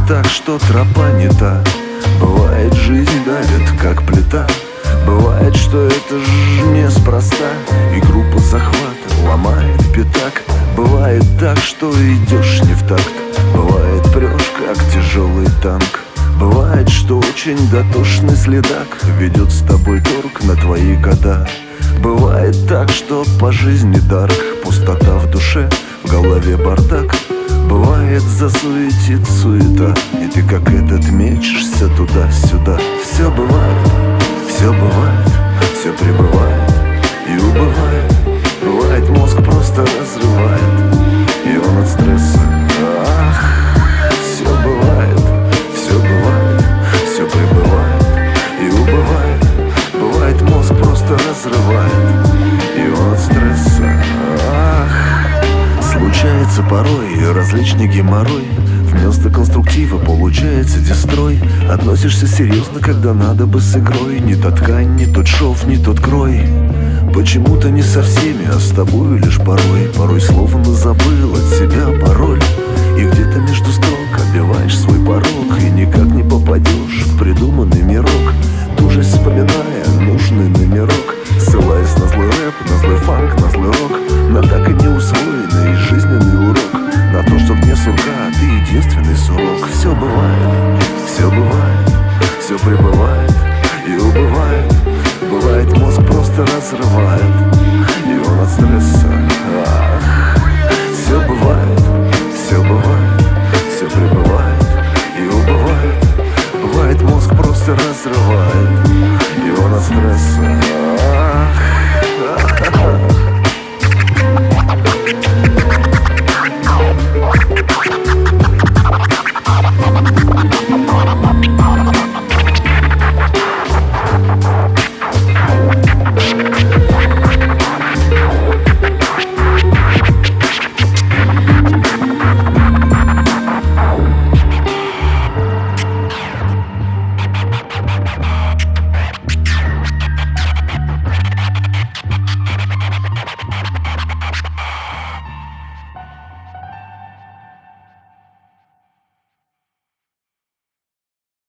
так, что тропа не та. Бывает, жизнь давит, как плита. Бывает, что это ж неспроста, и группа захвата ломает пятак. Бывает так, что идешь не в такт. Бывает, прешь, как тяжелый танк. Бывает, что очень дотошный следак ведет с тобой торг на твои года. Бывает так, что по жизни дарк, пустота в душе, в голове бардак. Бывает, засуетит суета, и ты как этот мечешься туда-сюда. Все бывает, все бывает, все прибывает и убывает. Бывает, мозг просто разрывает, и он от стресса. Ах, все бывает, все прибывает и убывает. Бывает, мозг просто разрывает, и он от стресса. Ах, случается порой различный геморрой. Вместо конструктива получается дестрой. Относишься серьезно, когда надо бы с игрой. Не та ткань, не тот шов, не тот крой. Почему-то не со всеми, а с тобой лишь порой. Порой словно забыл от себя пароль. И где-то между строк оббиваешь свой порог, и никак не попадешь в придуманный мирок, тужась вспоминая нужный номерок, ссылаясь на злой рэп, на злой фанк, на злой рок, на так и не усвоенный жизненный урок, на то, что вне сурка ты единственный сурок. Все бывает, все прибывает и убывает. Бывает, мозг просто разрывает, и он от стресса. Ах, все бывает, все прибывает и убывает. Бывает, мозг просто разрывает,